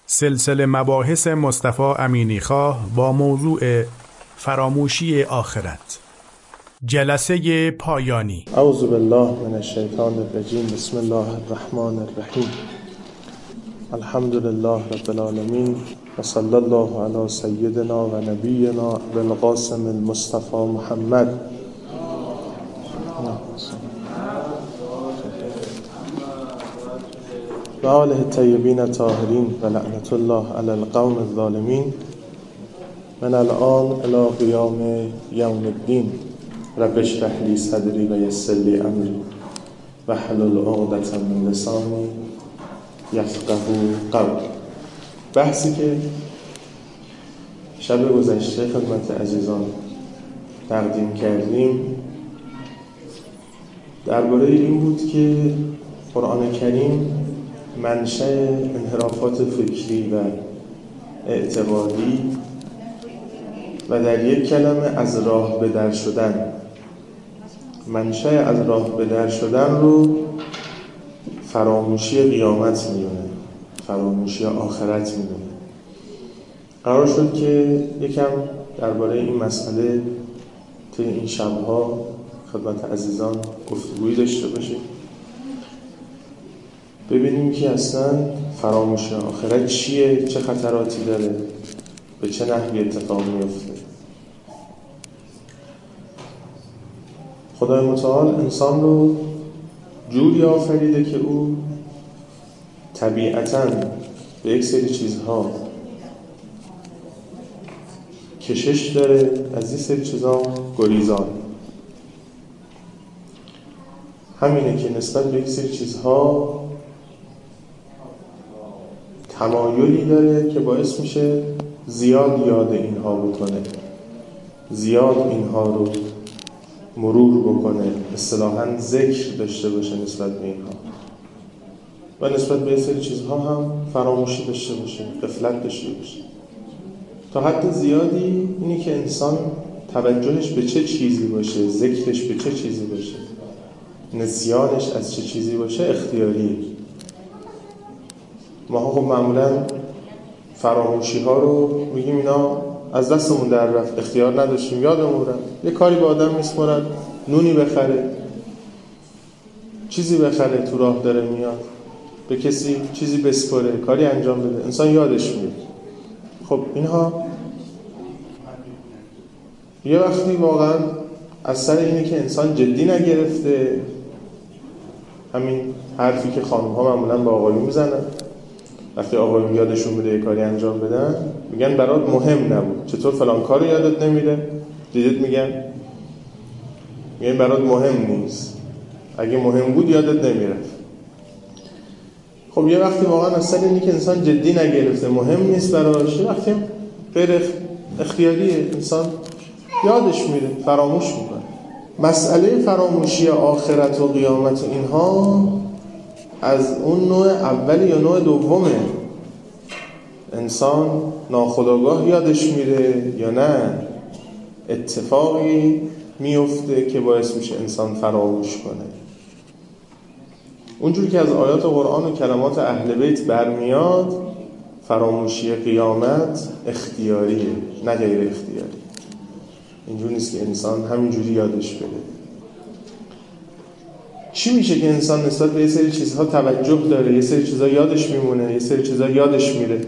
سلسله مباحث مصطفی امینیخواه با موضوع فراموشی آخرت. جلسه پایانی. اعوذ بالله من الشیطان الرجیم. بسم الله الرحمن الرحیم. الحمد لله رب العالمین و صلی الله علی سیدنا و نبینا ابوالقاسم المصطفى محمد و آله الطیبین الطاهرین و لعنت الله علی القوم الظالمین من الان الی قیام یوم الدین. رب اشرح لی صدری و یسر لی امری واحلل عقدة من لسانی یفقهوا قولی. بحثی که شب گذشته خدمت عزیزان تقدیم کردیم درباره این بود که قرآن کریم منشأ انحرافات فکری و اعتقادی و در یک کلمه از راه به در شدن، منشأ از راه به در شدن رو فراموشی قیامت میدونه، فراموشی آخرت میدونه. قرار شد که یکم درباره این مسئله طی این شبها خدمت عزیزان گفتگویی داشته باشیم، ببینیم که اصلا فراموشی آخرت چیه، چه خطراتی داره، به چه نحوی اتفاق میفته. خدای متعال انسان رو جوری آفریده که او طبیعتاً به یک سری چیزها کشش داره، از این سری چیزها گریزان. همینه که نسبت به یک سری چیزها تمایلی داره که باعث میشه زیاد یاد اینها بکنه، زیاد اینها رو مرور بکنه، اصطلاحاً ذکر داشته باشه نسبت به اینها، و نسبت به سری چیزها هم فراموشی داشته باشه، غفلت داشته باشه. تا حد زیادی اینی که انسان توجهش به چه چیزی باشه، ذکرش به چه چیزی باشه، نسیانش از چه چیزی باشه اختیاریه. ما خب معمولاً فراموشی ها رو میگیم اینا از دستمون در رفت، اختیار نداشتیم، یادمون رفت. یه کاری به آدم میسپارن، نونی بخره، چیزی بخره، تو راه داره میاد، به کسی چیزی بسپاره، کاری انجام بده، انسان یادش میاد. خب اینها یه وقتی واقعا از سر اینه که انسان جدی نگرفته، همین حرفی که خانم ها معمولا با آقایون میزنن وقتی آقایون یادشون میده یه کاری انجام بدن، میگن برات مهم نبود، چطور فلان کارو یادت نمیره؟ دیدت میگن برات مهم نیست، اگه مهم بود یادت نمیرفت. خب یه وقتی واقعا از سر اینی که انسان جدی نگرفته، مهم نیست براش، یه وقتی غیر اختیاریه، انسان یادش میره، فراموش میکنه. مسئله فراموشی آخرت و قیامت و اینها از اون نوع اولی یا نوع دومه. انسان ناخودآگاه یادش میره یا نه اتفاقی میفته که باعث میشه انسان فراموش کنه. اونجوری که از آیات قرآن و کلمات اهل بیت برمیاد، فراموشی قیامت اختیاریه نه غیر اختیاری. اینجوری نیست که انسان همینجوری یادش بره. چی میشه که انسان نسبت به یه سری چیزها توجه داره، یه سری چیزها یادش میمونه، یه سری چیزها یادش میره،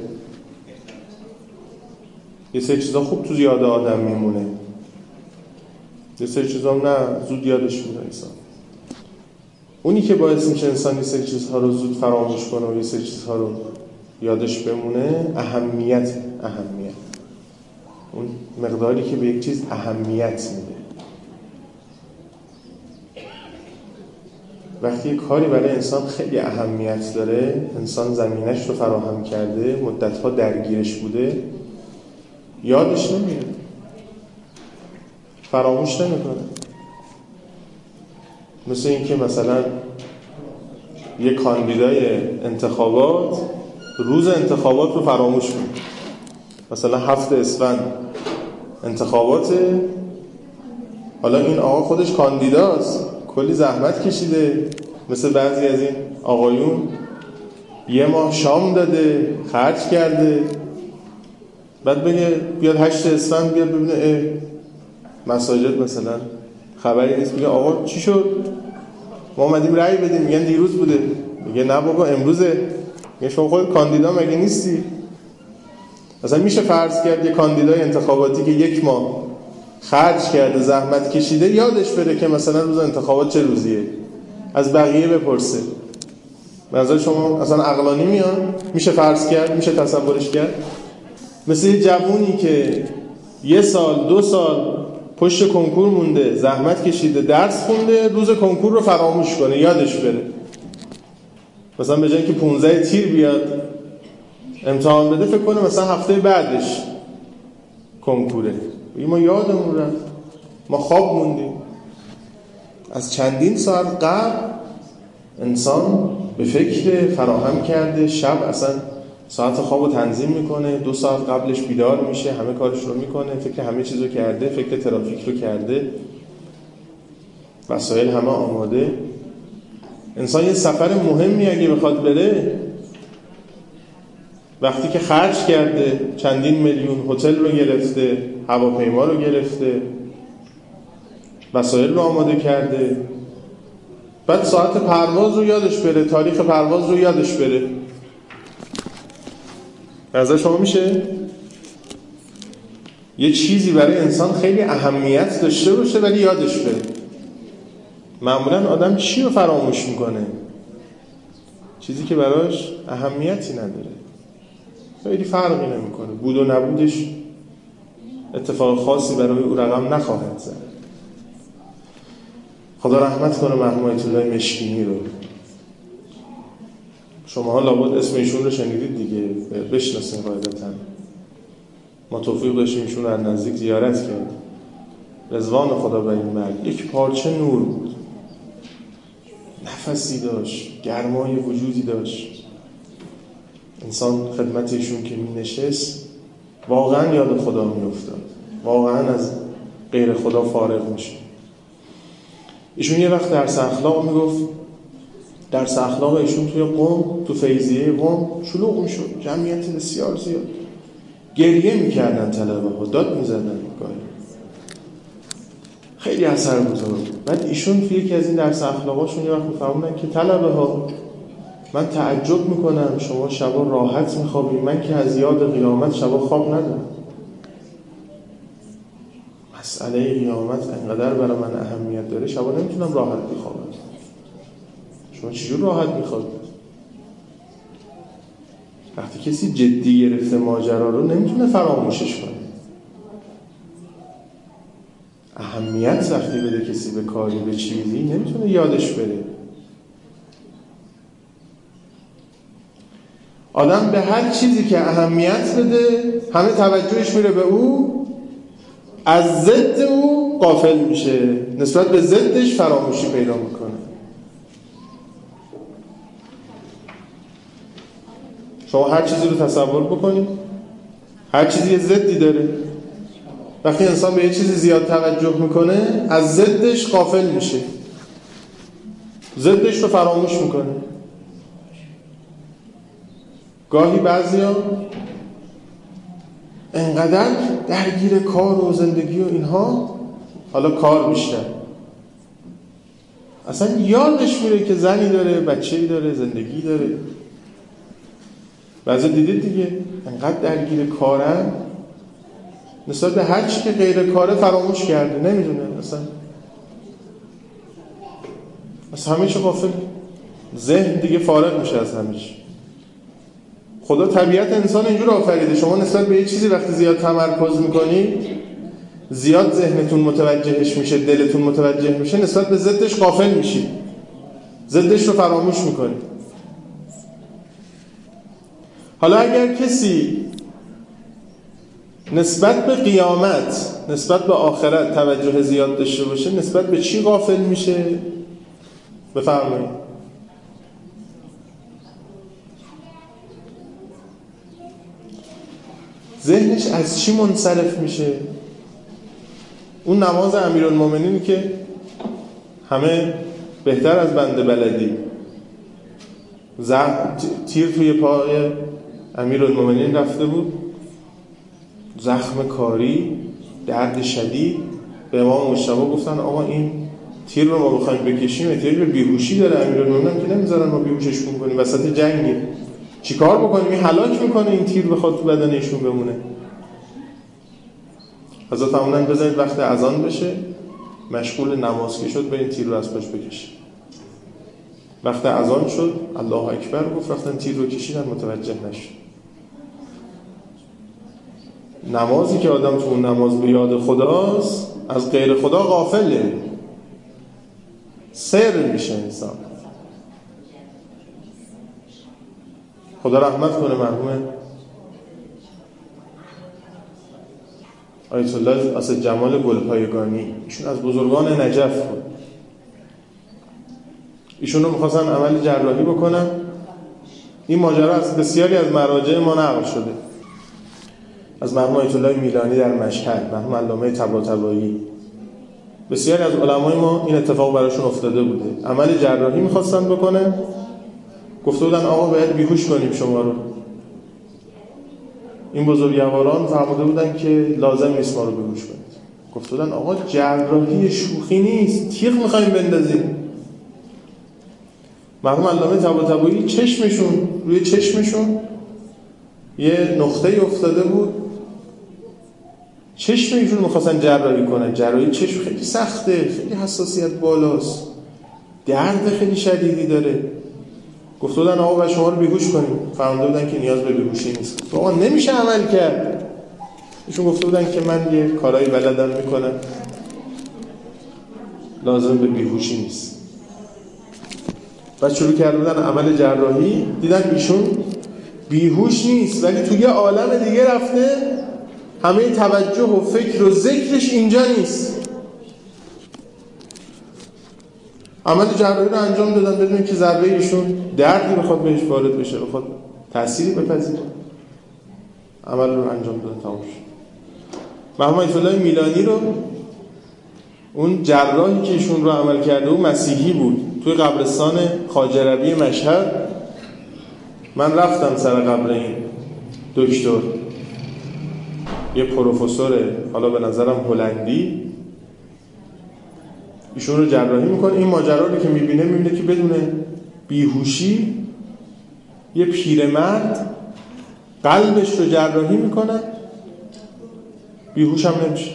یه سری چیزها خوب تو یاد آدم میمونه، یه سری چیزها نه زود یادش میره انسان. اونی که باعث میشه انسان یه سری چیزها رو زود فراموش کنه و یه سری چیزها رو یادش بمونه اهمیت، اون مقداری که به یک چیز اهمیت میده. وقتی کاری برای انسان خیلی اهمیت داره، انسان زمینش رو فراهم کرده، مدتها درگیرش بوده، یادش نمیره، فراموش نمیکنه. مثل این که مثلا یک کاندیدای انتخابات روز انتخابات رو فراموش کنه. مثلا 7 اسفند انتخاباته، حالا این آقا خودش کاندیداست، کلی زحمت کشیده، مثل بعضی از این آقایون یه ماه شام داده، خرج کرده، بعد بگه بیاد 8 اسفند بیاد ببینه مساجد مثلا خبری نیست، میگه آقا چی شد؟ ما اومدیم رأی بدیم، میگن دیروز بوده. میگه نه بابا امروزه. میگه شما خود کاندیدا مگه نیستی؟ مثلا میشه فرض کرد یه کاندیدای انتخاباتی که 1 ماه خرج کرده، زحمت کشیده، یادش بره که مثلا روز انتخابات چه روزیه، از بقیه بپرسه. به نظر شما اصلا عقلانی میاد؟ میشه فرض کرد؟ میشه تصورش کرد؟ مثل یه جوونی که 1 سال 2 سال پشت کنکور مونده، زحمت کشیده، درس خونده، روز کنکور رو فراموش کنه، یادش بره. مثلا به جای که 15 تیر بیاد امتحان بده، فکر کنه مثلا هفته بعدش کنکوره. ما یادمون رفت، ما خواب موندیم. از چندین ساعت قبل انسان به فکر فراهم کرده، شب اصلا ساعت خواب رو تنظیم میکنه، 2 ساعت قبلش بیدار میشه، همه کارش رو میکنه، فکر همه چیز رو کرده، فکر ترافیک رو کرده، وسایل همه آماده. انسان یه سفر مهمی اگه بخواد بره، وقتی که خرج کرده، چندین میلیون هتل رو گرفته، هواپیما رو گرفته، وسایل رو آماده کرده، بعد ساعت پرواز رو یادش بره، تاریخ پرواز رو یادش بره، نظر شما میشه؟ یه چیزی برای انسان خیلی اهمیت داشته باشه ولی یادش بره. معمولا آدم چی رو فراموش میکنه؟ چیزی که براش اهمیتی نداره، خیلی فرقی نمیکنه، بود و نبودش اتفاق خاصی برای او رقم نخواهد زد. خدا رحمت کنه مرحوم آیت الله مشکینی رو. شماها لابد اسم ایشون رو شنیدید دیگه، بشناسین قاعدتاً. ما توفیق داشتیم ایشون رو از نزدیک زیارت کردیم. رضوان خدا بر این مرد، یک پارچه نور بود، نفسی داشت، گرمای وجودی داشت. انسان خدمت ایشون که می نشست واقعا یاد خدا می افتاد، واقعا از غیر خدا فارغ میشه. ایشون یه وقت درس اخلاق می گفت، درس اخلاق ایشون توی قم، تو فیضیه قم شلوغ می شد، جمعیت بسیار زیاد، گریه می کردن طلبه ها، داد می زدن، خیلی اثر گذار بود. بعد ایشون توی یکی از این درس اخلاقاشون یه وقت میفهمونن که طلبه ها، من تعجب میکنم شما شبا راحت میخوابید، من که از یاد قیامت شبا خواب ندارم. مسئله قیامت انقدر برای من اهمیت داره، شبا نمیتونم راحت بخوابم. شما چجور راحت میخوابید؟ وقتی کسی جدی گرفته ماجرا رو نمیتونه فراموشش کنه. اهمیت وقتی بده کسی به کاری، به چیزی، نمیتونه یادش بره. آدم به هر چیزی که اهمیت بده همه توجهش میره به او، از ضد او غافل میشه، نسبت به ضدش فراموشی پیدا میکنه. شما هر چیزی رو تصور بکنید، هر چیزی یه ضدی داره. وقتی انسان به یه چیزی زیاد توجه میکنه از ضدش غافل میشه، ضدش رو فراموش میکنه. گاهی بعضیا انقدر درگیر کار و زندگی و اینها، حالا کار بیشتر، اصلا یادش میره که زنی داره، بچه‌ای داره، زندگی داره. بعضی دیدید دیگه انقدر درگیر کارن، نسبت به هر چی که غیر کاره فراموش کرده، نمیدونه اصلا همه چی غافل، ذهن دیگه فارغ میشه از همه چی. خدا طبیعت انسان اینجور آفریده، شما نسبت به یه چیزی وقتی زیاد تمرکز میکنید، زیاد ذهنتون متوجهش میشه، دلتون متوجه میشه، نسبت به ضدش غافل میشید، ضدش رو فراموش میکنید. حالا اگر کسی نسبت به قیامت، نسبت به آخرت توجه زیاد داشته باشه، نسبت به چی غافل میشه؟ بفرمایید. ذهنش از چی منصرف میشه؟ اون نماز امیرالمومنینی که همه بهتر از بنده بلدی، تیر توی پای امیرالمومنین رفته بود، زخم کاری، درد شدید. به امام مجتبی گفتن آقا این تیر رو ما بخوایم بکشیم احتیاج به بیهوشی داره، امیرالمومنین که نمیذارن ما بیهوشش کنیم، وسط جنگیم، چیکار بکنیم؟ این هلاک میکنه، این تیر بخواد تو بدن ایشون بمونه. حضرت فرمودن بذارید وقت اذان بشه، مشغول نماز که شد برید تیر رو از پاش بکشید. وقت اذان شد، الله اکبر گفت، رفتن تیر رو کشیدن، متوجه نشد. نمازی که آدم تو اون نماز به یاد خداست، از غیر خدا غافله، سر میشه انسان. خدا رحمت کنه مرحوم آیت الله اسدجمال گلپایگانی، ایشون از بزرگان نجف بود. ایشون رو می‌خواستن عمل جراحی بکنن. این ماجرا از بسیاری از مراجع ما نقل شده، از مرحوم آیت الله میلانی در مشهد، مرحوم علامه طباطبایی، بسیاری از علمای ما این اتفاق براشون افتاده بوده. عمل جراحی می‌خواستن بکنن، گفته بودن آقا باید بیهوش کنیم شما رو. این بزرگواران فرموده بودن که لازم نیست ما رو بیهوش کنید. گفته بودن آقا جراحی شوخی نیست، تیغ می‌خوایم بندازیم. مرحوم علامه طباطبایی چشمشون، روی چشمشون یه نقطه افتاده بود، چشم ایشون می‌خواستن جراحی کنن. جراحی چشم خیلی سخته، خیلی حساسیت بالاست، درد خیلی شدیدی داره. گفته بودن آقا باید شما رو بیهوش کنیم. فرموده بودن که نیاز به بیهوشی نیست. آقا نمیشه عمل کرد. ایشون گفته بودن که من یه کارایی بلدم میکنم، لازم به بیهوشی نیست. بعد شروع کرده بودن عمل جراحی، دیدن ایشون بیهوش نیست ولی توی یه عالم دیگه رفته، همه توجه و فکر و ذکرش اینجا نیست. عمل جراحی رو انجام دادن بدون که ضربه ایشون دردی بخواد بهش وارد بشه، بخواد تأثیری بپذیره. عمل رو انجام دادن، تمام شد. مرحوم آیت الله میلانی رو، اون جراحی که ایشون رو عمل کرده او مسیحی بود، توی قبرستان خواجه ربیع مشهد من رفتم سر قبر این دکتر، یه پروفسور حالا به نظرم هلندی، ایشون رو جراحی میکنه. این ماجرا رو که میبینه که بدون بیهوشی یه پیرمرد قلبش رو جراحی میکنه، بیهوش هم نمیشه.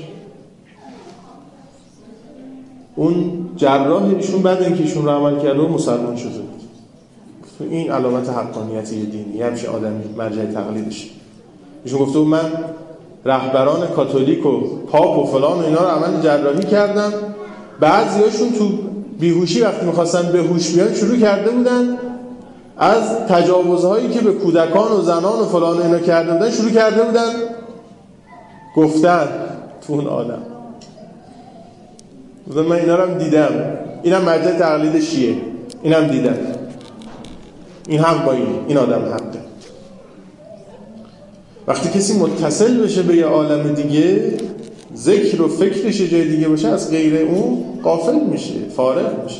اون جراح ایشون بعد اینکه ایشون رو عمل کرده و مسلمان شده بود. این علامت حقانیت دینی، همشه آدمی مرجع تقلیدش. ایشون گفته بود من رهبران کاتولیک و پاپ و فلان و اینا رو عمل جراحی کردم، بعضیاشون تو بیهوشی وقتی می‌خواستن به هوش بیان شروع کرده بودن از تجاوزهایی که به کودکان و زنان و فلان اینا کرده بودن شروع کرده بودن گفتن تو اون عالم. من اینا رو هم دیدم، اینم مرجع تقلید شیعه، اینم دیدم، این حق با این آدم حقه. وقتی کسی متصل بشه به یه عالم دیگه، ذکر و فکرش جای دیگه باشه، از غیر اون غافل میشه، فارغ میشه.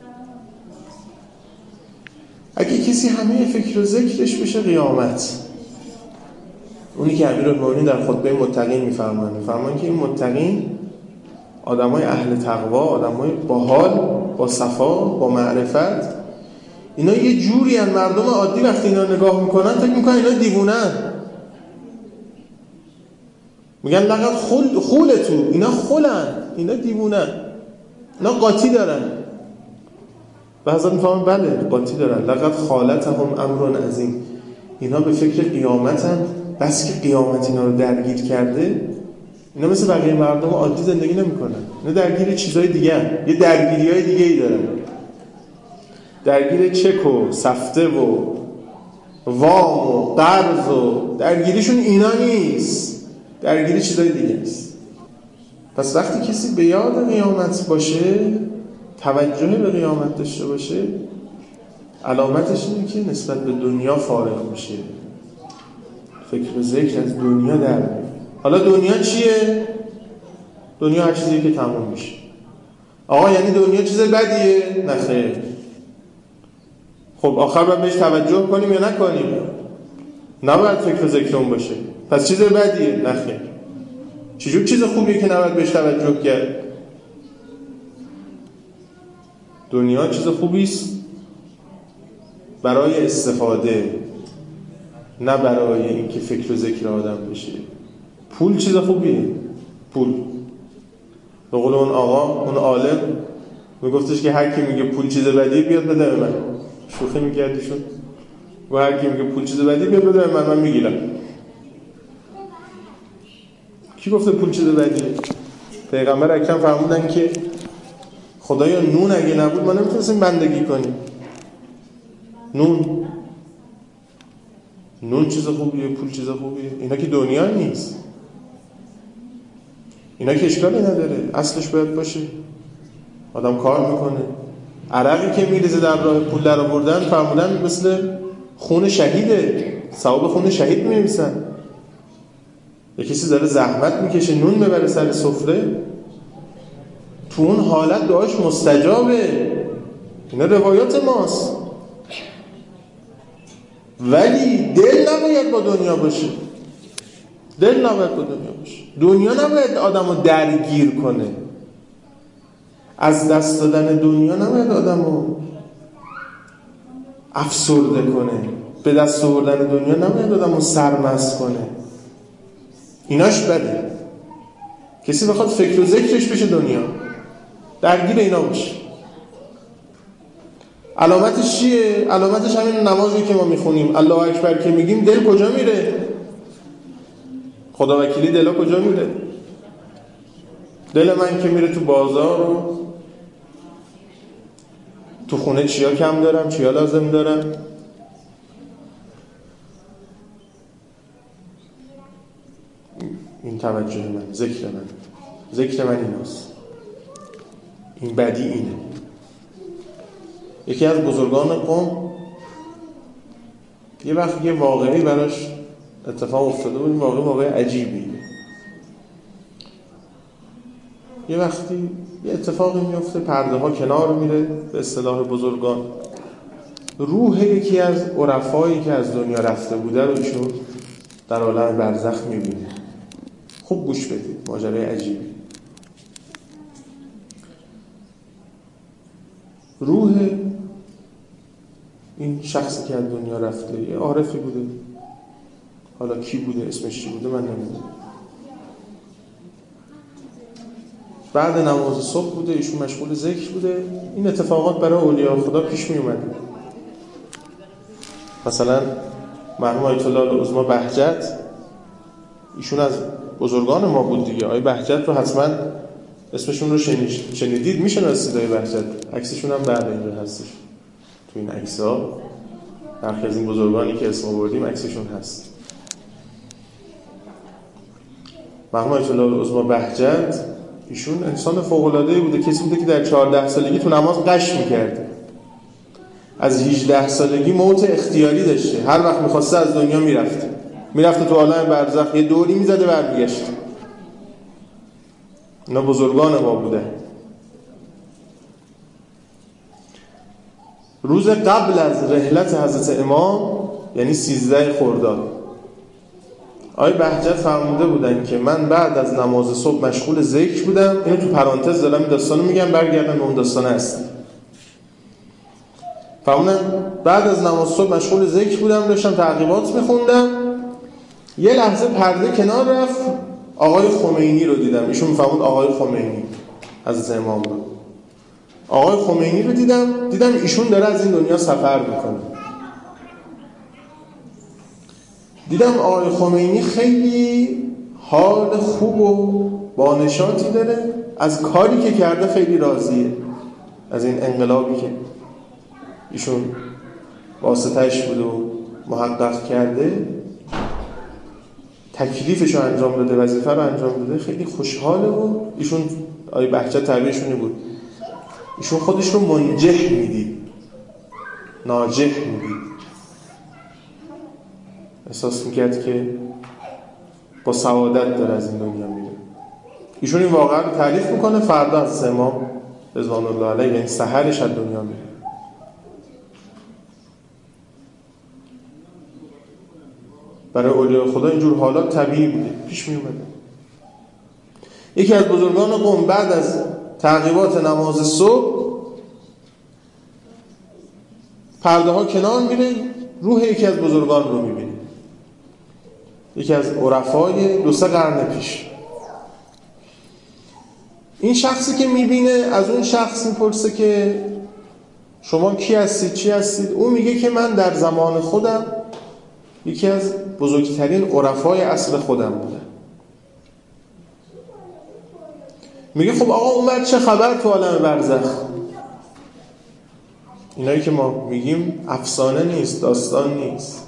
اگه کسی همه فکر و ذکرش بشه قیامت، اونی که امیرالمومنین در خطبه متقین میفرمان که این متقین آدمای اهل تقوا، آدمای با حال، با صفا، با معرفت، اینا یه جوری ان مردم عادی وقتی اینا نگاه میکنن فکر میکنن اینا دیوونن، میگن لقد خولتو، اینا خولن، اینا دیوونن، اینا قاطی دارن. و حضرت میفهمن بله قاطی دارن. لقد خالتهم امر عظیم، اینا به فکر قیامتن، بس که قیامت اینا رو درگیر کرده. اینا مثل بقیه مردم عادی زندگی نمیکنن، اینا درگیر چیزای دیگه هن. یه درگیریای دیگه ای دارن، درگیر چک و سفته و وام و قرض و درگیریشون اینا نیست، درگیری چیزای دیگه است. پس وقتی کسی به یاد قیامت باشه، توجه به قیامت داشته باشه، علامتش اینه که نسبت به دنیا فارغ میشه، فکر و ذکر از دنیا در میاد. حالا دنیا چیه؟ دنیا هر چیزی که تموم میشه. آقا یعنی دنیا چیز بدیه؟ نه خیر. خب آخر باید بهش توجه کنیم یا نکنیم؟ نباید فکر و ذکر اون باشه. پس چیز بدیه؟ نخیر. چجور چیز خوبیه که نباید بهش توجه کرد؟ دنیا چیز خوبیست برای استفاده، نه برای اینکه فکر و ذکر آدم بشه. پول چیز خوبیه. پول به قول اون آقا، اون عالم میگفتش که هر کی میگه پول چیز بدیه بیاد بده به من. شوخی میکردیشون و هر کی میگه پول چیز بدیه بیاد بده به من میگیرم. کی گفته پول چیز بدیه؟ پیغمبر اکرم فرمودن که خدایا نون اگه نبود ما نمیتونستیم بندگی کنیم. نون چیز خوبیه، پول چیز خوبیه. اینا که دنیا نیست، اینا که اشکالی نداره، اصلش باید باشه. آدم کار میکنه، عرقی که میریزه در راه پول در آوردن فرمودن مثل خون شهیده، ثواب خون شهید می‌نویسن. یکی کسی داره زحمت میکشه نون میبره سر سفره، تو اون حالت دعاش مستجابه. اینا روایات ماست. ولی دل نباید با دنیا باشه. دنیا نباید آدمو درگیر کنه. از دست دادن دنیا نباید آدمو افسرده کنه. به دست آوردن دنیا نباید آدمو سرمست کنه. ایناش بده. کسی بخواد فکر و ذکرش بشه دنیا، درگیر اینا باشه. علامتش چیه؟ علامتش همین نمازی که ما میخونیم، الله اکبر که میگیم دل کجا میره؟ خدا وکیلی دلا کجا میره؟ دل من که میره تو بازار و تو خونه چیا کم دارم، چیا لازم دارم. این توجه من، ذکر من ایناست. این بدی اینه. یکی از بزرگان قوم یه وقت یه واقعی براش اتفاق افتاده بود. این واقعه عجیبی. یه وقتی یه اتفاقی میفته، پرده ها کنار میره، به اصطلاح بزرگان روح یکی از عرفایی که از دنیا رفته بوده رو ایشون در عالم برزخ میبینه. خوب گوش بدید، ماجرای عجیبی. روح این شخصی که از دنیا رفته یه عارفی بوده، حالا کی بوده، اسمش چی بوده من نمیدونم. بعد نماز صبح بوده، ایشون مشغول ذکر بوده. این اتفاقات برای اولیاء خدا پیش می اومده. مثلا مرحوم آیت الله العظما بهجت، ایشون از بزرگان ما بود دیگه. آیه بهجت رو حتما اسمشون رو شنیدید، میشناسید آیه بهجت. عکسشون هم بعد اینجا هستش تو این عکس‌ها. برخی از این بزرگانی که اسم آوردیم عکسشون هست. مرحوم آیت الله العظما بهجت ایشون انسان فوق‌العاده‌ای بوده. کسی بوده که در 14 سالگی تو نماز غش می‌کرده. از 18 سالگی موت اختیاری داشته. هر وقت می‌خواسته از دنیا میرفته تو عالم برزخ، یه دوری می‌زده برمیگشت. اینا بزرگان ما بوده. روز قبل از رحلت حضرت امام، یعنی 13 خرداد، آقای بهجت فرموده بودن که من بعد از نماز صبح مشغول ذکر بودم. اینو تو پرانتز دارم این داستانو میگم، برگردم به اون داستان هست. فرمودن بعد از نماز صبح مشغول ذکر بودم، داشتم تعقیبات میخوندم، یه لحظه پرده کنار رفت، آقای خمینی رو دیدم. ایشون فرمود آقای خمینی، حضرت امام رو. آقای خمینی رو دیدم ایشون داره از این دنیا سفر میکنه. دیدم آقای خمینی خیلی حال خوب و بانشاطی داره، از کاری که کرده خیلی راضیه، از این انقلابی که ایشون واسطه‌اش بود و محقق کرده، تکلیفش رو انجام داده، وظیفه رو انجام داده، خیلی خوشحاله. و ایشون آقای بهجت تعبیرشون بود، ایشون خودش رو منجح میدید، ناجح میدید. احساس میکرد که با سعادت داره از این دنیا میره. ایشون این واقعه رو تعریف میکنه. فردا از امام رضوان الله علیه، یعنی سحرش از دنیا میره. برای اولیاء خدا اینجور حالات طبیعی بوده، پیش می اومده. یکی از بزرگان قوم بعد از تعقیبات نماز صبح پرده ها کنار میره، روح یکی از بزرگان رو میبینه، یکی از عرفای 2-3 قرن پیش. این شخصی که میبینه از اون شخص میپرسه که شما کی هستید، چی هستید؟ اون میگه که من در زمان خودم یکی از بزرگترین عرفای عصر خودم بودم. میگه خب آقا اون چه خبر تو عالم برزخ؟ اینایی که ما میگیم افسانه نیست، داستان نیست.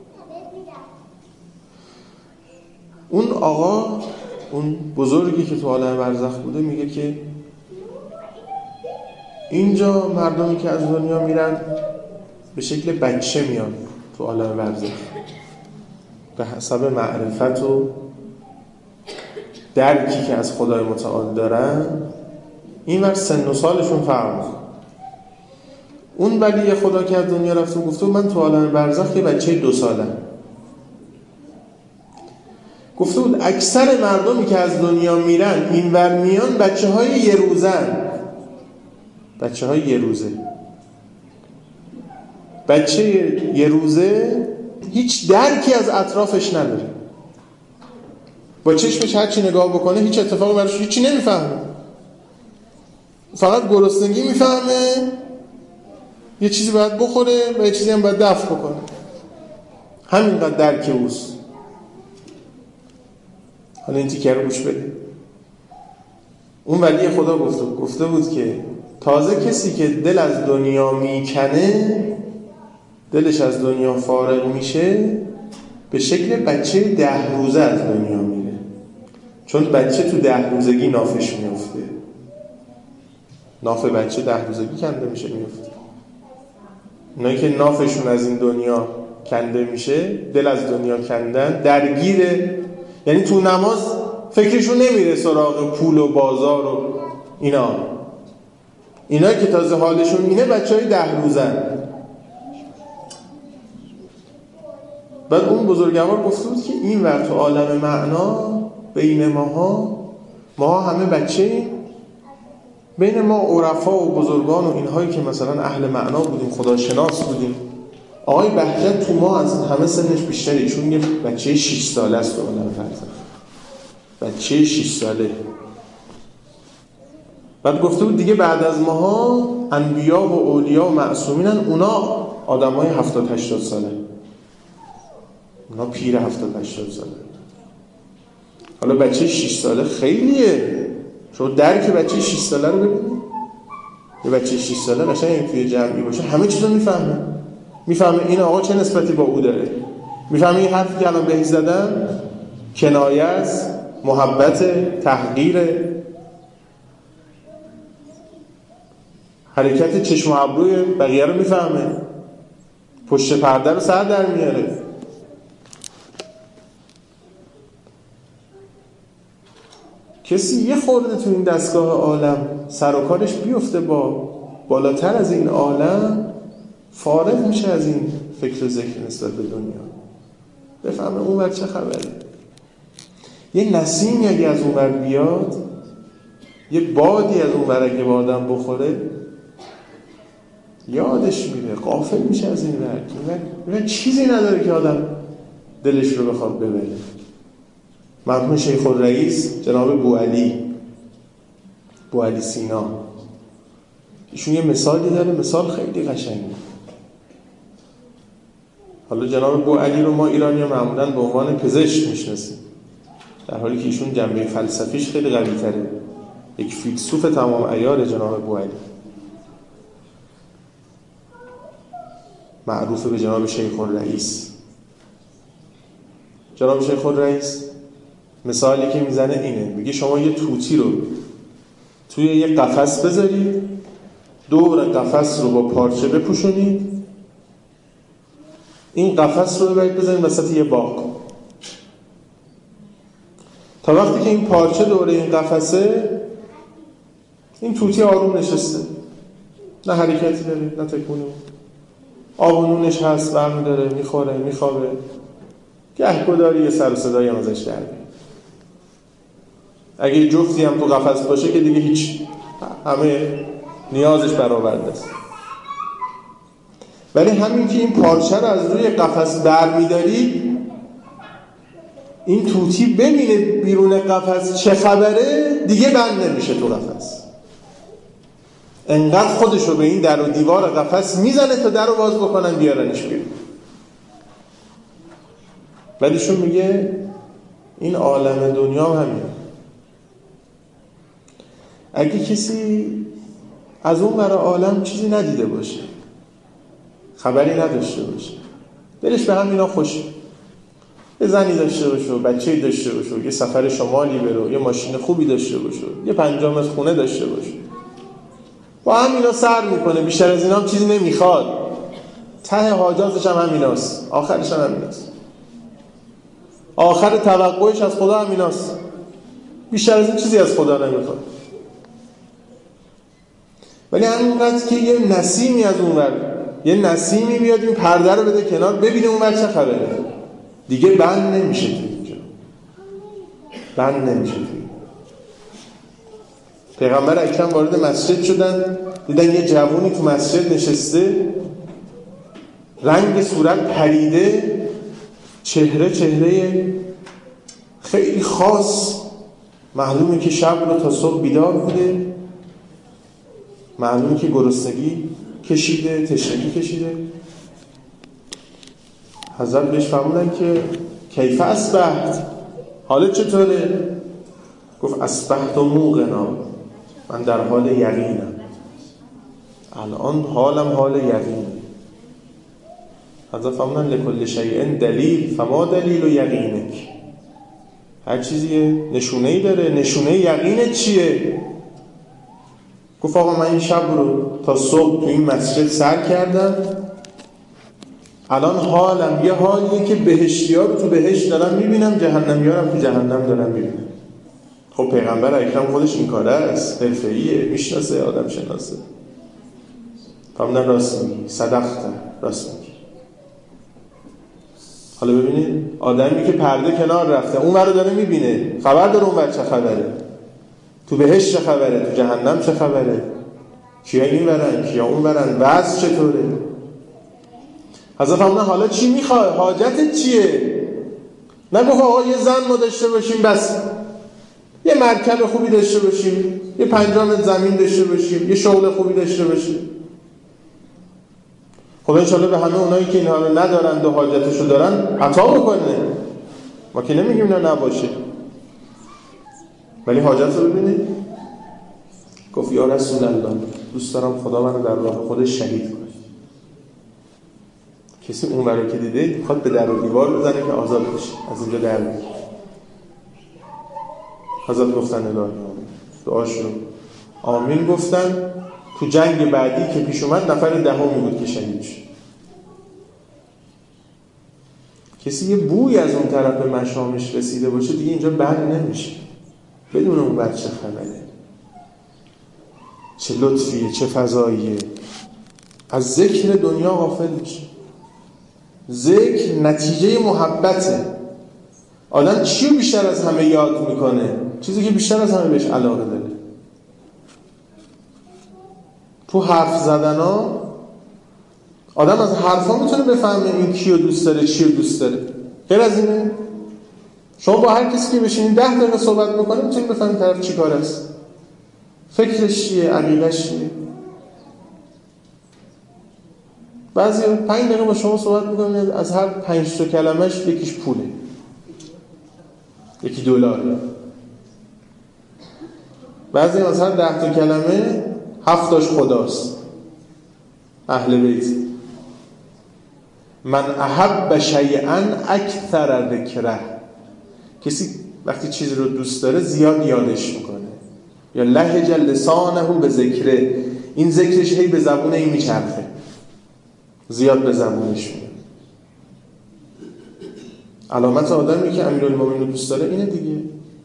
اون آقا، اون بزرگی که تو عالم برزخ بوده، میگه که اینجا مردمی که از دنیا میرن به شکل بچه میان تو عالم برزخ، به حسب معرفت و درکی که از خدای متعال دارن این ور سن و سالشون فرق میکنه. اون ولی خدا که از دنیا رفته گفته من تو عالم برزخ یه بچه 2 سالم. گفته بود اکثر مردمی که از دنیا میرن این ور میان بچه های یه روزن، بچه های یه روزه. بچه یه روزه هیچ درکی از اطرافش نداره، با چشمش هرچی نگاه بکنه هیچ اتفاقی براش هیچی نمیفهمه، فقط گرسنگی میفهمه، یه چیزی باید بخوره و یه چیزی هم باید دفع بکنه، همینقدر درک اوست. حالا این تیکه رو گوش بده. اون ولی خدا گفته بود که تازه کسی که دل از دنیا میکنه، دلش از دنیا فارغ میشه، به شکل بچه 10 روزه از دنیا میره، چون بچه تو 10 روزگی نافش میفته. ناف بچه 10 روزگی کنده میشه میفته. اونایی که نافشون از این دنیا کنده میشه، دل از دنیا کندن، درگیره، یعنی تو نماز فکرشون نمیره سراغ پول و بازار و اینایی که تازه حالشون اینه بچه های 10 روزن. بعد اون بزرگوار گفته بود که این ور تو عالم معنا بین ماها همه بچه، بین ما عرفا و بزرگان و اینهایی که مثلا اهل معنا بودیم، خداشناس بودیم، آقای بهجت تو ما از همه سنش بیشتره، ایشون یه بچه 6 ساله است تو عالم برزخ، بچه 6 ساله. بعد گفته بود دیگه بعد از ماها انبیا و اولیا و معصومینن، اونا آدمای 70-80 ساله، اونا پیر 70-80 ساله. حالا بچه 6 ساله خیلیه، شما درک بچه 6 ساله رو ببینید. یه بچه 6 ساله قشنگ توی جمعی باشه همه چیزو میفهمه این آقا چه نسبتی با او داره، میفهمه این حرفی که الان بهش زدم کنایه است، محبت، تحقیر، حرکت چشم و ابروی بقیه رو میفهمه، پشت پرده رو سر در میاره. کسی یه خورده تو این دستگاه عالم سر و کارش بیفته با بالاتر از این عالم، فارغ میشه از این فکر و ذکر نسبت به دنیا، بفهمه اون ور چه خبره. یه نسیمی اگه از اون ور بیاد، یه بادی از اون ور اگه با آدم بخوره، یادش میره، غافل میشه از این ور چیزی نداره که آدم دلش رو بخواد ببره. مرحوم شیخ الرئیس جناب بوعلی سینا، ایشون یه مثالی داره، مثال خیلی قشنگه. حالا جناب بوعلی رو ما ایرانی معمولاً به عنوان پزشک میشناسیم، در حالی که ایشون جنبه فلسفیش خیلی قوی تره، یک فیلسوف تمام عیار جناب بوعلی، معروف به جناب شیخ الرئیس. جناب شیخ الرئیس مثالی که میزنه اینه، میگه شما یه توتی رو توی یه قفس بذارید، دور قفس رو با پارچه بپوشونید، این قفس رو بذارید وسط یه باغ، تا وقتی که این پارچه دور این قفسه، این توتی آروم نشسته، نه حرکتی داره، نه تکونی، آب و نونش هست، برمی داره، میخوره، میخوابه. گهگداری یه سر و صدایی هم ازش در بیاد. اگه جفتی هم تو قفس باشه که دیگه هیچ، همه نیازش برآورده است. ولی همین که این پارچه رو از روی قفس برمی‌داری، این طوطی ببینه بیرون قفس چه خبره، دیگه بند نمیشه تو قفس. انقدر خودشو به این در و دیوار قفس میزنه تا در رو باز بکنن بیارنش بیرون. ولی شون میگه این عالم دنیا هم همینه. اگه کسی از اون برای عالم چیزی ندیده باشه، خبری نداشته باشه، دلش به همینا خوشه، یه زنی داشته باشه، بچه‌ای داشته باشه، یه سفر شمالی بره، یه ماشین خوبی داشته باشه، یه 5 متر خونه داشته باشه، با همینا سر میکنه، بیشتر از اینا هم چیزی نمیخواد، ته حاجاتش هم همیناست، آخرش هم همیناست، آخر توقعش از خدا همیناست، بیشتر از این چیزی از خدا نمیخواد. ولی همینقدر که یه نسیمی از اونور، یه نسیمی بیاد این پرده رو بده کنار، ببینه اونور چه خبره، دیگه بند نمیشه تو اینجا، بند نمیشه تو اینجا. پیغمبر اکرم وارد مسجد شدن، دیدن یه جوونی تو مسجد نشسته، رنگ صورت پریده، چهره خیلی خاص، معلومه که شب رو تا صبح بیدار بوده، معلومه که گرسنگی کشیده، تشنگی کشیده. حضرت بهش فرمودن که کیف اصبحت، حالت چطوره؟ گفت اصبحت موقنا، من در حال یقینم، الان حالم حال یقینه. حضرت فرمودن لکل شیء دلیل فما دلیل یقینک، هر چیزی نشونه‌ای داره، نشونه یقینت چیه؟ گفت آقا من این شب رو تا صبح تو این مسجد سر کردم، الان حالم یه حالیه که بهشتی‌ها رو تو بهشت دارم میبینم، جهنمی‌ها رو تو جهنم دارم میبینم. خب پیغمبر اکرم خودش این کاره است، حرفه‌ایه، میشناسه، آدم شناسه. فرمودن راست میگی، صدقت، راست میگی. حالا ببینید آدمی که پرده کنار رفته اون رو داره میبینه، خبر داره اون بر چه خبره، تو بهشت چه خبره، تو جهنم چه خبره، کیا این برن کیا اون برن، وضع چطوره. حضرت فرمودن حالا چی میخوای، حاجتت چیه؟ نگفت آقا یه زن ما داشته باشیم بس، یه مرکب خوبی داشته باشیم، یه 5 متر زمین داشته باشیم، یه شغل خوبی داشته باشیم. خدا انشاءالله به همه اونایی که اینها رو ندارن و حاجتشو دارن عطا بکنه، ما که نمیگیم نه نباشه، ولی حاجت رو ببینید. گفت یا رسول الله، دوست دارم خدا منو در راه خودش شهید کنه. کسی اون برای که دیده میخواد به در و دیوار بزنه که آزاد بشه، از اینجا در بیاد. حضرت گفتن الهی دعاشون آمین گفتن. تو جنگ بعدی که پیش اومد نفر 10 بود که شهید شد. کسی یه بوی از اون طرف به مشامش رسیده باشه دیگه اینجا بند نمیشه، بدون اون بعد چه خبره، چه لطفیه، چه فضاییه. از ذکر دنیا غافل میشه. ذکر نتیجه محبته. آدم چیو بیشتر از همه یاد میکنه؟ چیزی که بیشتر از همه بهش علاقه داره. تو حرف زدن ها آدم از حرفا میتونه بفهمه این کیو دوست داره، چیو دوست داره. غیر از اینه شما با هر کسی که بشینید 10 دقیقه صحبت بکنید میتونید بفهمید طرف چی کار است، فکرش چیه، عقیده‌اش چیه. بعضی 5 دقیقه با شما صحبت میکنید، از هر 5 تا کلمش یکیش پوله، یکی دلاره. بعضی از هر 10 تا کلمه 7 تاش خداست، اهل بیت. من احب شیئا اکثر ذکره، کسی وقتی چیزی رو دوست داره زیاد یادش میکنه. یا لهج لسانه به ذکره، این ذکرش هی به زبون این میچرخه، زیاد به زبونش میاد. علامت آدمی که امیرالمومنین رو دوست داره اینه دیگه.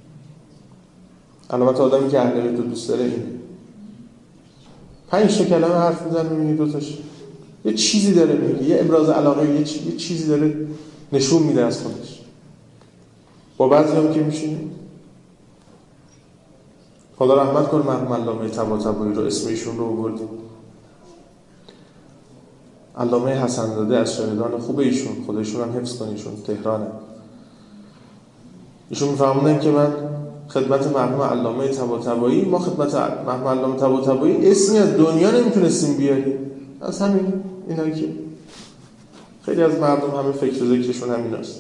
علامت آدمی که اهل بیت رو دوست داره اینه. 5 تا کلمه حرف میزنه میبینی 2 تاش یه چیزی داره میگه، یه ابراز علاقه، یه چیزی داره نشون میده از خودش. با بعضی هم که میشینیم. خدا رحمت کنه مرحوم علامه طباطبایی رو، اسم ایشون رو آوردیم. علامه حسن‌زاده از شاگردان خوب ایشون، خدایشون هم حفظ کنه، ایشون تهرانه. ایشون میفهموندن که من خدمت مرحوم علامه طباطبایی، ما خدمت مرحوم علامه طباطبایی اسمی از دنیا نمیتونستیم بیاریم، از همین اینایی که خیلی از مردم همه فکر و ذکرشون همیناست.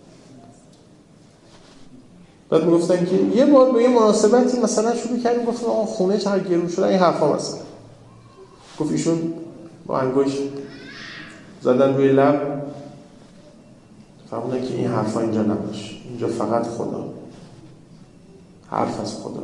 بعد میگفتن که یه بار به یه مناسبتی مثلا شروع کردیم گفتم آقا خونه چقدر گرون شده، این حرفا مثلا. گفت ایشون با انگشت زدن روی لب، فهموندن که این حرفا اینجا نباشه، اینجا فقط خدا، حرف از خدا،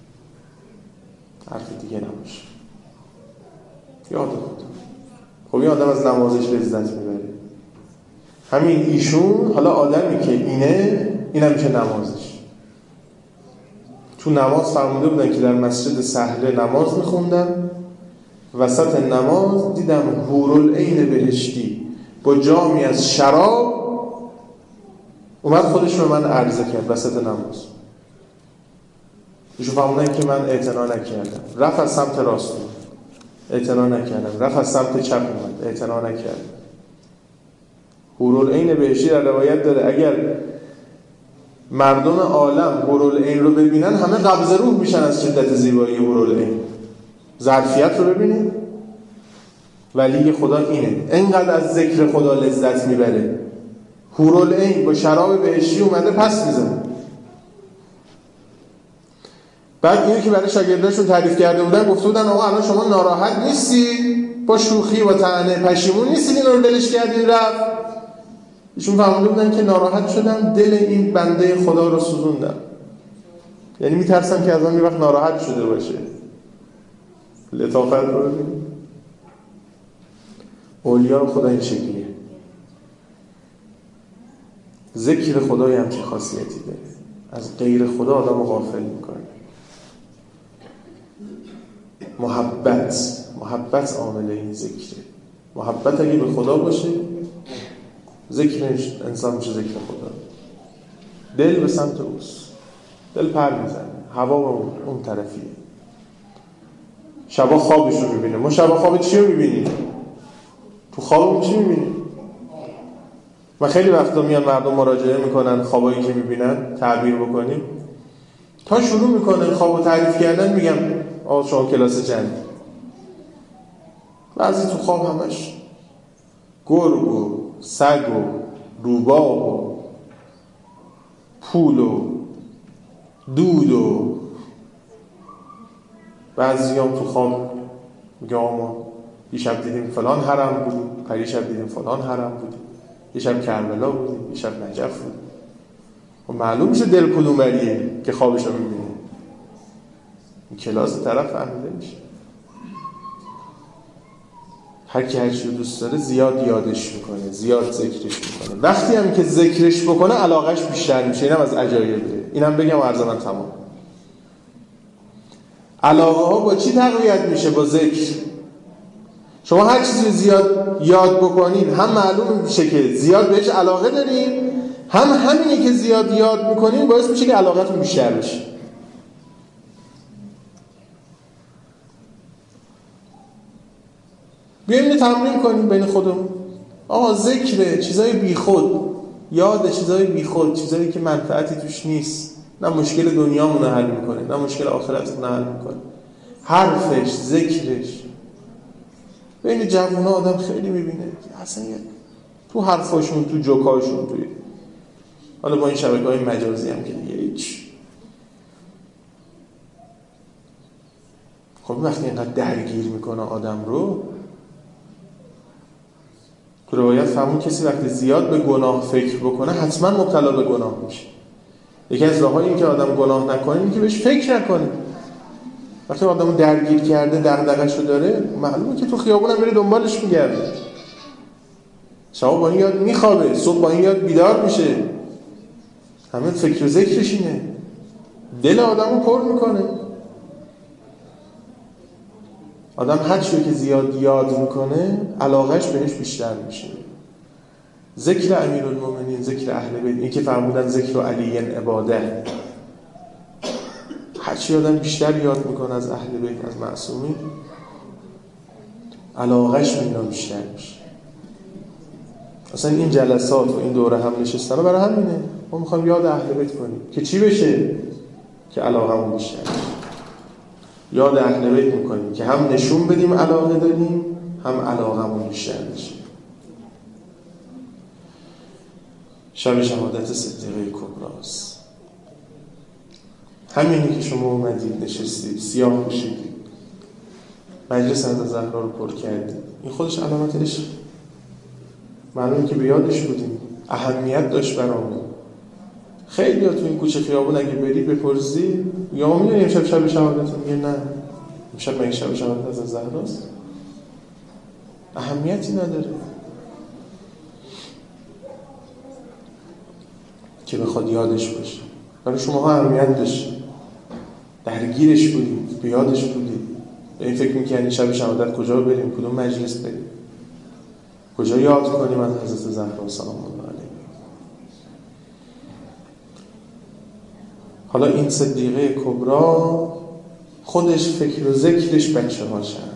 حرف دیگه نباشه، یاد خدا. خب این آدم از نمازش لذت میبره. همین ایشون حالا آدمی که اینم میشه نمازش. تو نماز فرموده بودن که در مسجد سهله نماز میخوندن، وسط نماز دیدم حورالعین بهشتی با جامی از شراب اومد خودش رو من عرضه کرد وسط نماز. ایشون فرمودن که من اعتنا نکردم، رفت از سمت راست اومد، اعتنا نکردم، رفت از سمت چپ اومد، اعتنا نکردم. حورالعین بهشتی در روایت داره اگر مردم عالم حورالعین رو ببینن همه قبض روح میشن از شدت زیبایی حورالعین. ظرفیت رو ببینید، ولی خدا اینه، اینقدر از ذکر خدا لذت میبره. حورالعین با شراب بهشتی اومده پس میزنه. بعد اینو که برای شاگرداشون تعریف کرده بودن گفته بودن آقا الان شما ناراحت نیستی؟ با شوخی و طعنه پشیمون نیستید اینو رو ولش کردین رفت؟ ایشون فهمیده بودن که ناراحت شدم، دل این بنده خدا رو سوزوندم. یعنی میترسم که از اون یه وقت ناراحت شده باشه. لطافت رو ببینید. اولیاء خدا این شکلیه. ذکر خدای همچین خاصیتی داره، از غیر خدا آدم غافل میکنه. محبت عامل این ذکره. محبت اگه به خدا باشه ذکرش انسان میشه ذکر خدا. دل به سمت اوست، دل پر میزنه، هوا به اون طرفیه. شبا خوابش رو میبینه. ما شبا خواب چی رو میبینیم؟ تو خوابمون چی میبینیم؟ و خیلی وقتا میان مردم مراجعه میکنن خوابایی که میبینن تعبیر بکنیم، تا شروع میکنن خوابو تعریف کردن میگم آقا شما کلاس چندی؟ بعضی تو خواب همش گرگ و سگ و روباه و پول و دود و بعضی هم تو خواب میگه ما دیشب دیدیم فلان حرم بودیم، پریشب دیدیم فلان حرم بودیم، یه شب کربلا بودیم، یه شب نجف بودیم. و معلوم میشه دل کدومریه که خوابش رو میبینه. این کلاس طرف فهمیده میشه. هر کی هر چی دوست داره زیاد یادش میکنه، زیاد ذکرش میکنه. وقتی هم که ذکرش بکنه علاقش بیشتر میشه. اینم از عجایبه. اینم بگم و عرض من تمام. علاقه ها با چی تقویت میشه؟ با ذکر. شما هر چیزی زیاد یاد بکنین هم معلوم میشه که زیاد بهش علاقه دارین، هم همینی که زیاد یاد میکنین باعث میشه که علاقتون بیشتر بشه. بیاییم تمرین کنیم بین خودمون. آقا ذکر چیزای بیخود، یاد چیزای بیخود، چیزایی که منفعتی توش نیست، نه مشکل دنیامون رو حل میکنه نه مشکل آخرتمون رو حل میکنه. حرفش، ذکرش. بین جوونا آدم خیلی میبینه اصلا تو حرفاشون، تو جوکاشون، توی حالا با این شبکه‌های مجازی هم که دیگه هیچ. خب وقتی اینقدر درگیر میکنه آدم رو، تو روایت فهمون کسی وقتی زیاد به گناه فکر بکنه حتما مبتلا به گناه میشه. یکی از راه‌های این که آدم گناه نکنه این که بهش فکر نکنه. وقتی آدمو درگیر کرده، دغدغه‌شو داره، معلومه که تو خیابون هم میره دنبالش میگرده. شب با این یاد میخوابه، صبح با این یاد بیدار میشه. همه فکر و ذکرش اینه. دل آدمو پر میکنه. آدم هر چیزی که زیاد یاد میکنه علاقهش بهش بیشتر میشه. ذکر امیرالمومنین، ذکر اهل بیت، این که فرمودن ذکر علی عباده، هرچی آدم بیشتر یاد میکنه از اهل بیت، از معصومین، علاقهش به اینا بیشتر میشه. اصلا این جلسات و این دوره هم نشستن برای همینه. ما میخوایم یاد اهل بیت کنیم که چی بشه؟ که علاقه‌مون بیشتر بشه. یاد اهل بیت میکنیم که هم نشون بدیم علاقه داریم، هم علاقه‌مون بیشتر بشه. شب شهادت صدیقه کبراست. همینی که شما اومدید نشستید، سیاه پوشیدید، مجلس حضرت زهرا رو پر کردید، این خودش علامت عشق. معلومه که به یادش بودیم، اهمیت داشت برامون. خیلی ها تو این کوچه خیابون اگه بری بپرسی یا میدونی امشب شب شهادت، میگه نه امشب مگه شب شهادت حضرت زهراست؟ اهمیتی نداره که بخواد یادش باشه. برای شما اهمیت داشت، درگیرش بودید، به یادش بودید، به این فکر میکنید شب شهادت کجا بریم، کدوم مجلس بریم، کجا یاد کنیم از حضرت زهرا سلام الله علیها. حالا این صدیقه کبرا خودش فکر و ذکرش بچه ها شد،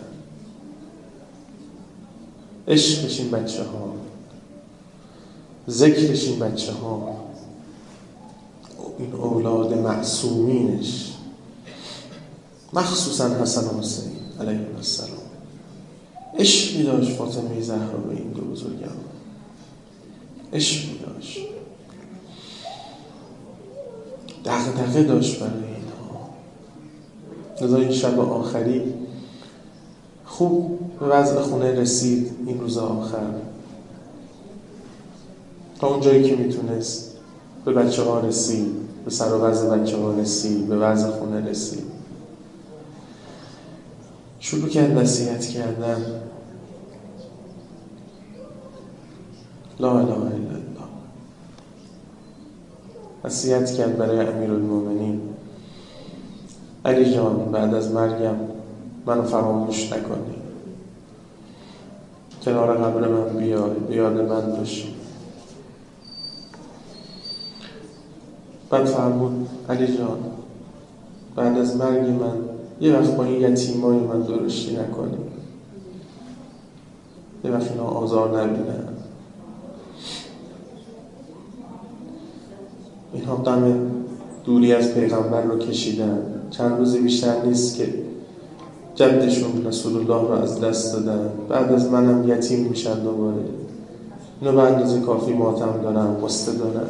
عشقش این بچه ها، ذکرش این بچه ها، این اولاد معصومینش، مخصوصا حسن و حسین علیهم السلام. عشقی داشت فاطمه زهرا به این دو بزرگان، عشقی داشت، دغدغه داشت برای اینها. لذا این شب آخری خوب به وضع خونه رسید. این روز آخر تا اون جایی که میتونست به بچه ها رسید، به سر و وضع بچه ها رسید، به وضع خونه رسید، شروع کرد نصیحت کردن. لا اله الا الله نصیحت کرد برای امیرالمومنین. علی جان بعد از مرگم منو فراموش نکنی، کنار قبر من به یاد من باشی. بعد فرمود علی جان بعد از مرگ من یه وقت با این یتیمای من درشتی نکنی، یه وقت اینا آزار نبینن. اینها غم دوری از پیغمبر رو کشیدن. چند روز بیشتر نیست که جدشون رسول الله رو از دست دادن. بعد از منم یتیم میشن دوباره. اینو به اندازه کافی ماتم دارن، قصه دارن.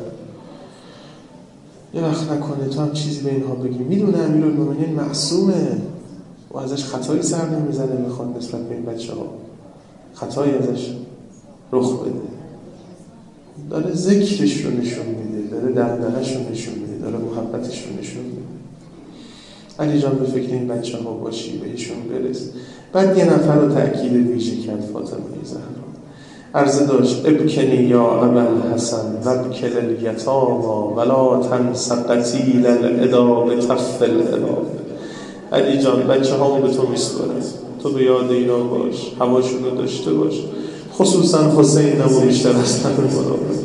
یه وقت نکنه تو هم چیزی به اینها بگی. میدونه امیرالمومنین معصومه و ازش خطایی سر نمیزنه، میخواد نسبت به این بچه ها خطایی ازش رخ بده. داره ذکرش رو نشون میده، داره دغدغه‌اش رو نشون میده، داره محبتش رو نشون میده. علی جان به فکر این بچه ها باشی، بهشون برس. بعد یه نفر رو تأکید ویژه کرد فاطمه زهرا. عرضه داشت ابکنی یا ابوالحسن وابکل الیتاما ولا تنس قتیل العدا بتف العدا. علی جان بچه ها به تو میسپارن، تو به یاد اینا باش، هواشون رو داشته باش، خصوصا حسین رو بیشتر از همه مراقب.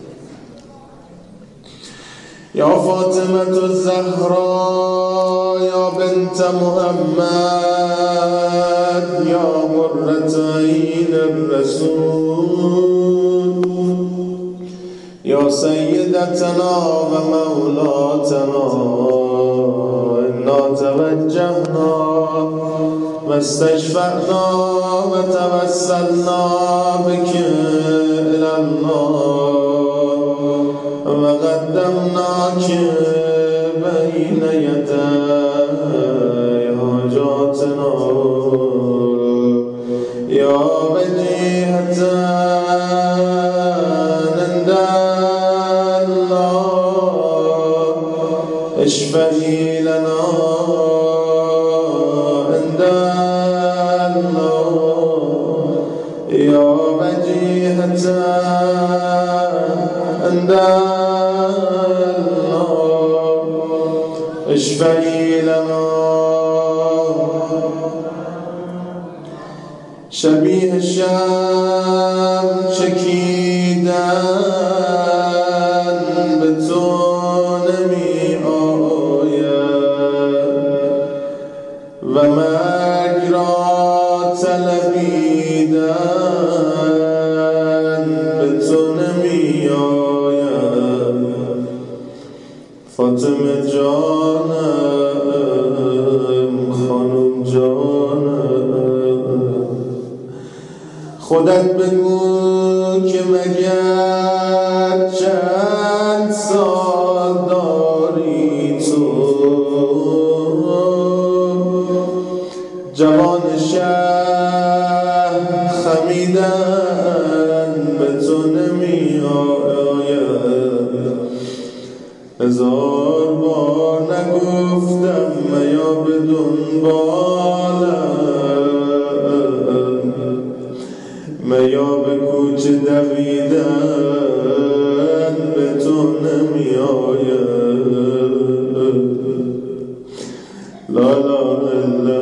یا فاطمه الزهرا یا بنت محمد یا قرة عین الرسول یا سیدتنا و مولاتنا انا توجهنا و استشفعنا و توسلنا بک الی الله و قدمناک بین یدی حاجاتنا یا وجیهة عند الله اشفعی لنا عند الله یا وجیهة عند اشفعی لنا. شبیه شم چکیدن فاطمه جانم، خانم جانم، خودت بگو که مگر چند سال داری تو، جوان شهر خمیدن به تو نمی آید. هزار بار نگفتم میا به دنبالم، میا به کوچه دویدن به تو نمی آید. لا لا الا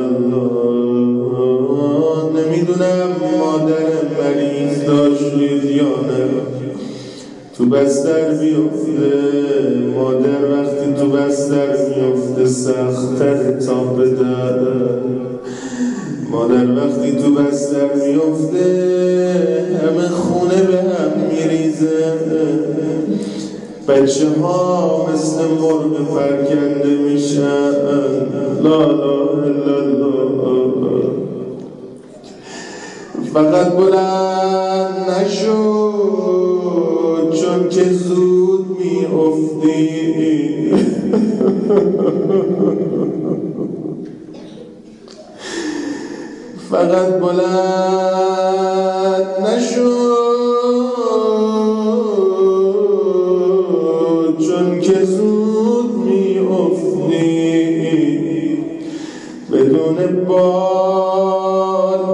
الله. نمیدونم مادر مریض داشتید یا نه، تو بستر بیفته. مادر وقتی تو بستر میفته سخت‌تر تا پدر. مادر وقتی تو بستر میفته همه خونه به هم میریزه. بچه ها مثل مرغ پرکنده میشن. لا لا الا الله. فقط بلند نشد چون که زود می افتی. فقط بلند نشد چون که زود می افتی. بدون بال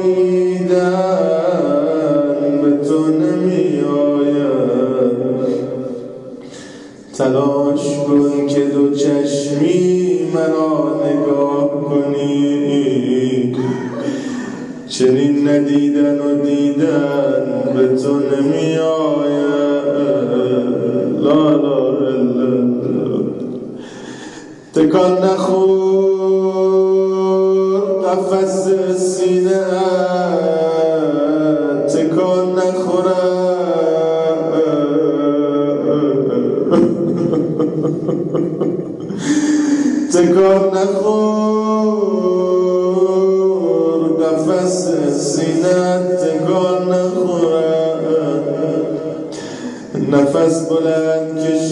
پریدن به تو نمی آید. تلاش کن که دو چشمی مرا نگاه کنی، چنین ندیدن و دیدن به تو نمی آید. لا لا الا الله. تکان نخور قفس سینه، تکان نخورم، تکان نخور قفس سینه، تکان نخورم. نفس بلند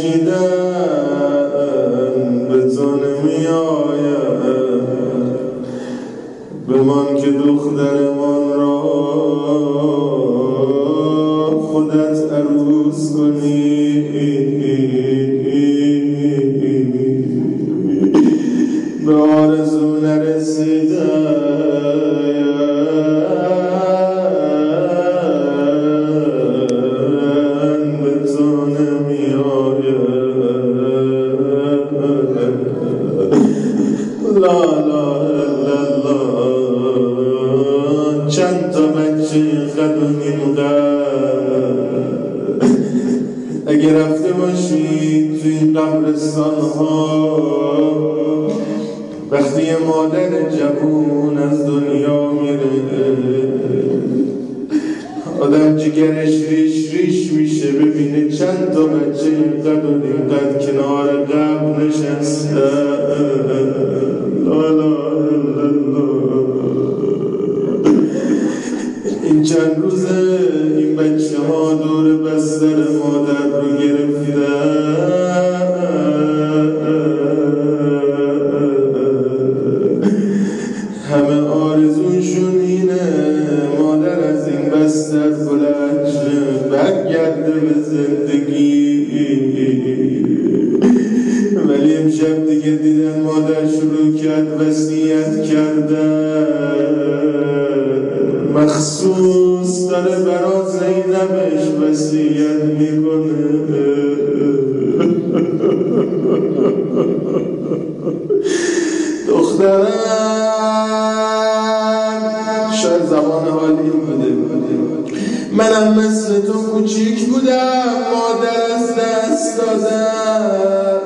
کشیدن به تو نمی آید. بمان که دخترمان را خودت عروس کنی. به آرزو نرسیدن به تو نمی آید. لا لا الا الله. چند تا بچه قد و نیم قد اگه رفته باشید تو این قبرستان ها، وقتی یه مادر جوون از دنیا میره آدم جگرش ریش ریش میشه ببینه چند تا بچه اینقدر و اینقدر کنار قبر نشسته. لا لا الا الله. این چند روزه این بچه ها دور بستر مادر رو گرفتن. همه آرزوشون اینه مادر از این بستر بلند شه برگرده به زندگی. ولی امشب دیگه دیدن مادر شروع کرد وصیت کردن. مخصوص داره برا زینبش وصیت میکنه. دخترم شاید زمان حال این بوده منم مثل تو کوچیک بودم مادر از دست دادم.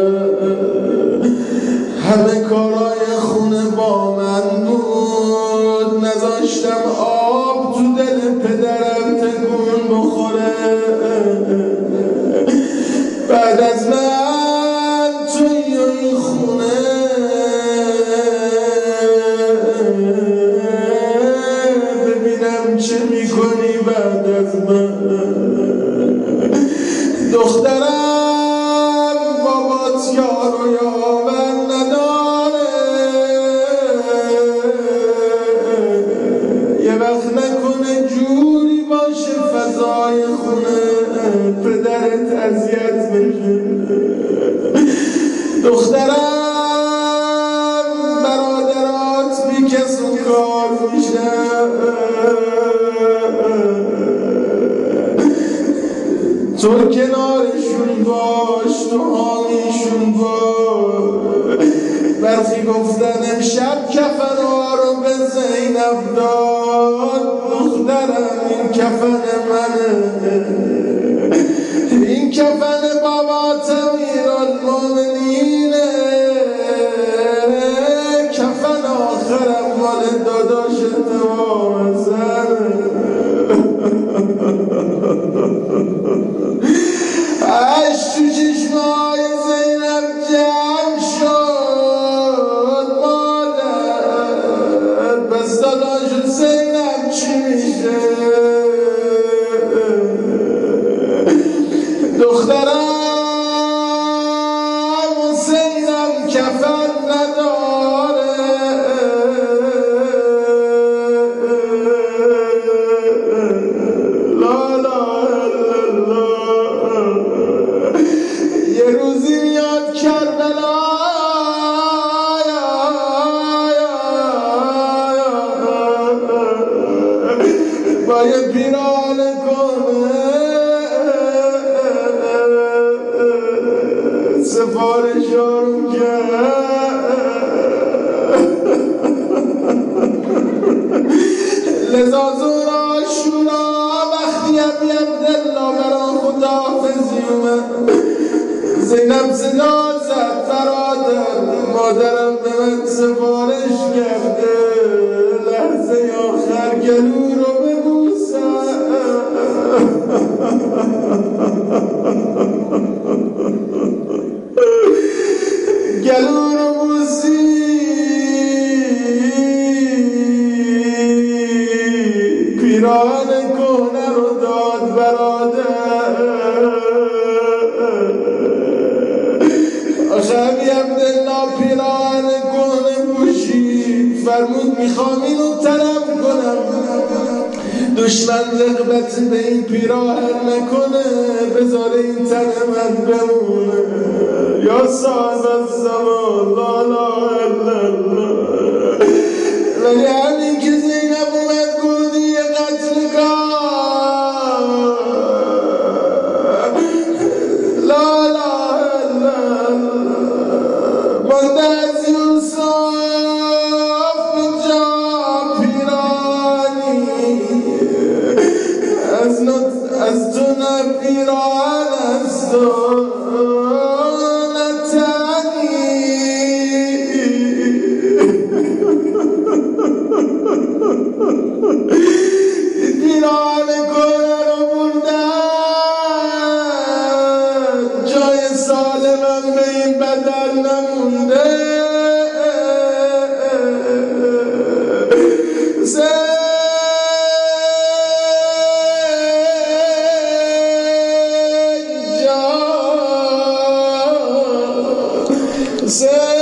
همه کارای خونه با من بود، نذاشتم آب تو دل پدرم تکون بخوره. بعد از من یار و یاور نداره، یه وقت نکنه جوری باشه فضای خونه پدرت اذیت بشه. دخترم برادرات بی کس و کار میشه، تو کنارشون باش، تو حامیشون باش. برخی گفتن امشب کفنها رو به زینب داد، دخترم این کفن منه، این کفن بابات امیرالمومنینه، کفن آخرم مال داداشت امام حسنه. اش تو چشمای زینب جمع شد، مادر بس داداش زینب چی میشه؟ دخترم حسینم کفن نداره، لا لا یه روزی میاد کربلا با یه پیرانه کنه سفارش رو کرد، لذا زور آشورا وقتی ابی عبدالله برا خداحافظی اومد، زینب صدا زد برادر مادرم به من سفارش کرده لحظه آخر گلو رو ببوسم. گلو رو بوسی، پیران کهنه رو داد برادر. آخه ابی عبدالله پیران کهنه پوشید، فرمود میخوام اینو طلب کنم، دشمن رغبت به این پیراهن نکنه، بذاره این تن من بمونه. یا صاحب الزمان لا لا الا الله. ولی همین که زینب اومد گفت یه قتلگاه، لا لا الا الله، مانده از یوسف به جا پیرانی، از تو نه پیران از تو پیران کنه رو بردن، جای سالمم به این بدن نمونده. Say